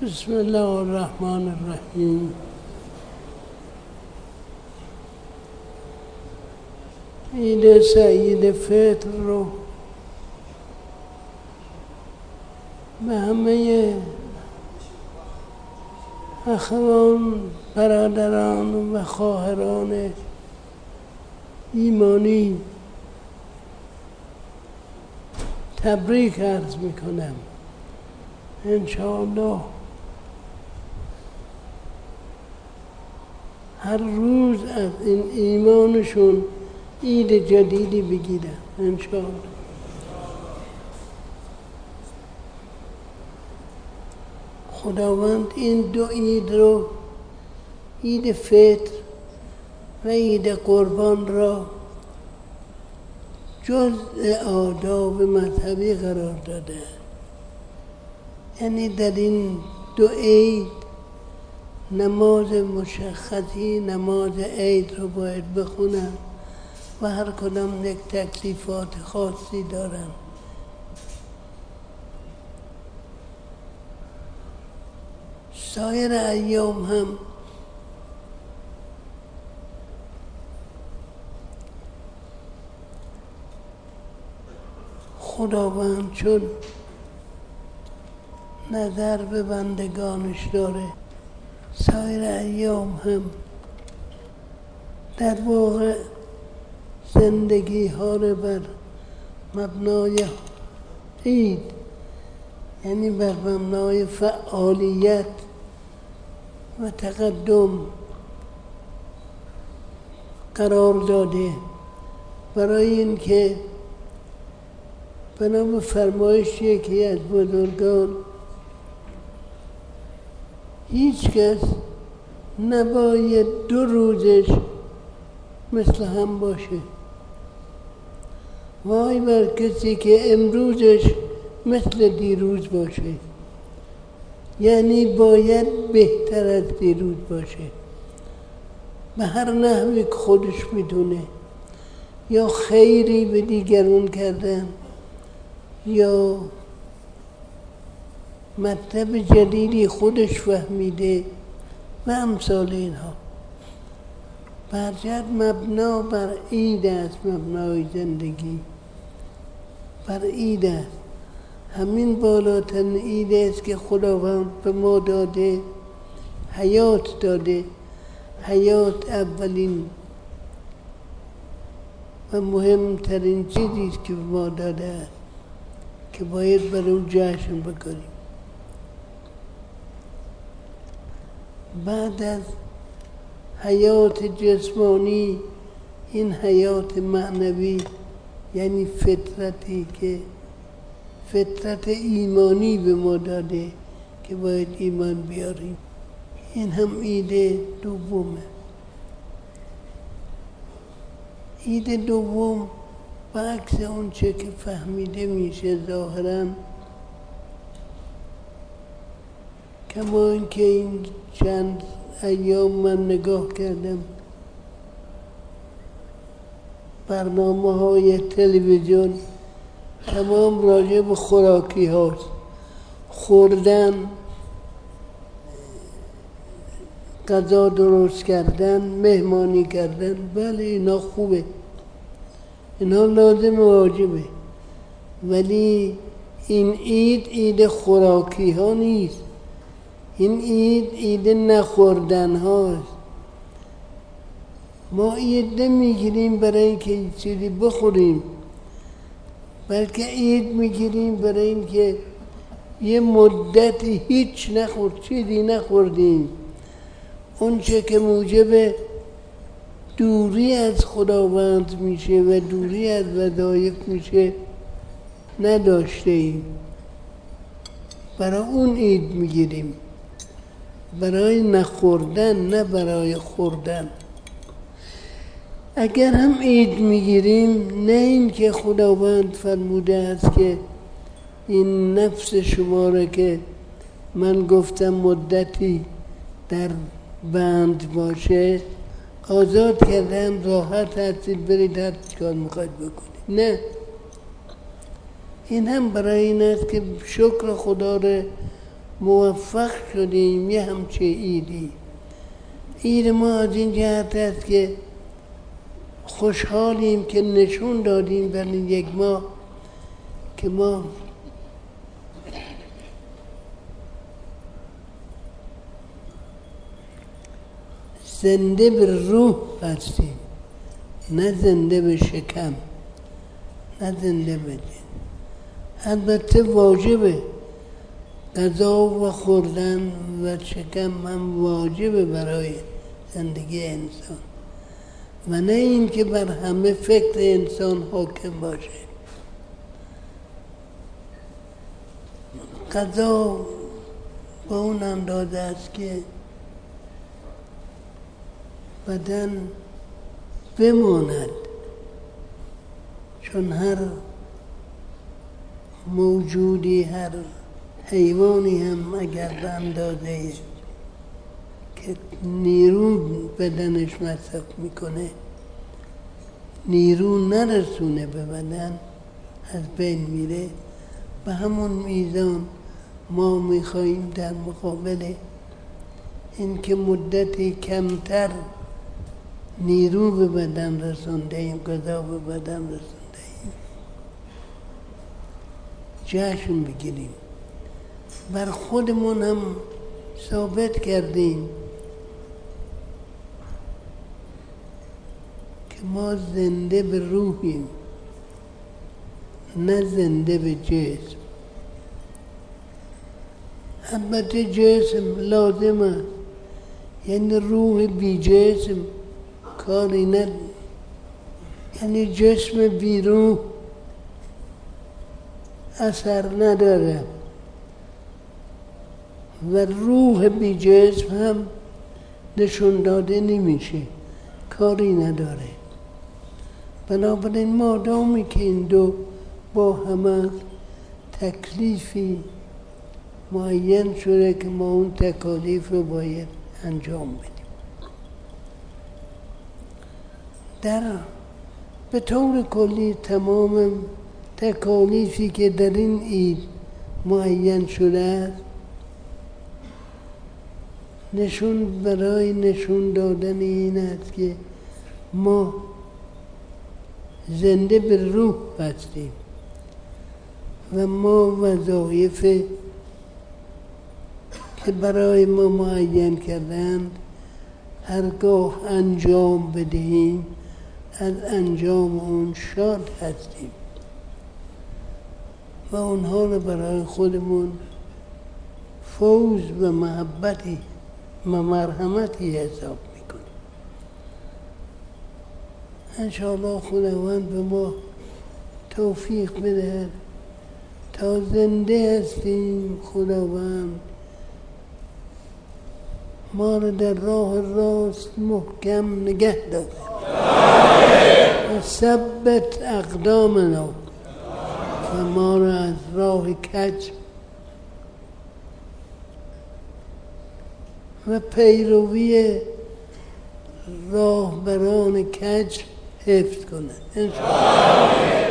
بسم الله الرحمن الرحیم. عید سعید فطر رو به همه اخوان، برادران و خواهران ایمانی تبریک عرض میکنم. انشاءالله هر روز از این ایمانشون عید جدیدی بگیرن انشاءالله. خداوند این دو عید رو، عید فطر و عید قربان را، جزء آداب مذهبی قرار داده. یعنی در این دو عید نماز مشخصی، نماز عید رو باید بخونن و هر کدام یک تکلیفات خاصی دارن. سایر ایام هم خداوند چون نظر به بندگانش داره، سایر ایام هم در واقع زندگی ها رو بر مبنای عید، یعنی بر مبنای فعالیت و تقدم قرار داده، برای اینکه بنا به فرمایش یکی از بزرگان هیچ کس نباید دو روزش مثل هم باشه. وای بر کسی که امروزش مثل دیروز باشه، یعنی باید بهتر از دیروز باشه به هر نحوی که خودش میدونه، یا خیری به دیگران کردن یا مطلب جدیدی خودش فهمیده و امثال اینها. برجت مبنا بر عید است، مبنای زندگی بر عید است. همین بالاترین عید است که خداوند به ما داده، حیات داده. حیات اولین و مهمترین چیزی است که به ما داده است که باید بر اون جشن بکنیم. بعد از حیات جسمانی این حیات معنوی، یعنی فطرتی که فطرت ایمانی به ما داده که باید ایمان بیاریم. این هم عید دومه. عید دوم برعکس اون چه که فهمیده میشه ظاهراً، کما اینکه این چند ایام من نگاه کردم برنامه‌های تلویزیون تمام راجع به خوراکی هاست، خوردن، غذا درست کردن، مهمانی کردن. بله اینا خوبه، اینا لازم و واجبه، ولی این عید خوراکی ها نیست. این عید نخوردن هاست. ما عید نمیگیریم برای اینکه چیزی بخوریم، بلکه عید میگیریم برای اینکه یه مدتی هیچ چیزی نخوردیم. اون چه که موجب دوری از خداوند میشه و دوری از وظایف میشه نداشته ایم. برای اون عید میگیریم، برای نخوردن، نه برای خوردن. اگر هم عید میگیریم، نه این که خداوند فرموده است که این نفس شما را که من گفتم مدتی در بند باشه آزاد کردم، راحت هستید برید هر چیکار میخواید بکنید. نه، این هم برای این است که شکر خدا را موفق شدیم یه همچه ایدی. اید ما از این جهت است که خوشحالیم که نشون دادیم در این یک ماه که ما زنده به روح هستیم، نه زنده به شکم، نه زنده به جن. البته واجبه غذا و خوردن و شکم هم واجبه برای زندگی انسان و نه این که بر همه فکر انسان حاکم باشه. غذا با اون اندازه است که بدن بماند، چون هر موجودی، هر حیوانی هم اگر به اندازه که نیرو بدنش مصرف میکنه نیرو نرسونه به بدن از بین میره. به همون میزان ما میخواییم در مقابل این که مدتی کمتر نیرو به بدن رسونده ایم، غذا به بدن رسونده ایم، جشن بگیریم. بر خودمون هم ثابت کردیم که ما زنده به روحیم، نه زنده به جسم. البته جسم لازم است، یعنی روح بی جسم کاری نداره، یعنی جسم بی روح اثر نداره و روح بی جسم هم نشون داده نمیشه، کاری نداره. بنابراین مادامی که این دو با هم تکلیفی معین شده که ما اون تکالیف رو باید انجام بدیم. به طور کلی تمام تکالیفی که در این عید معین شده است برای نشون دادن این است که ما زنده به روح هستیم و ما وظایف که برای ما معین کردند هرگاه انجام بدهیم از انجام اون شاد هستیم و اونها رو برای خودمون فوز و محبتی و مرحمتی حساب میکنیم. انشاءالله خداوند به ما توفیق بده تا زنده هستیم. خداوند ما رو در راه راست محکم نگه داره و ثبت اقدامنا و ما رو از راه کج و پیروی راهبران کج حفظ کنه انشاءالله.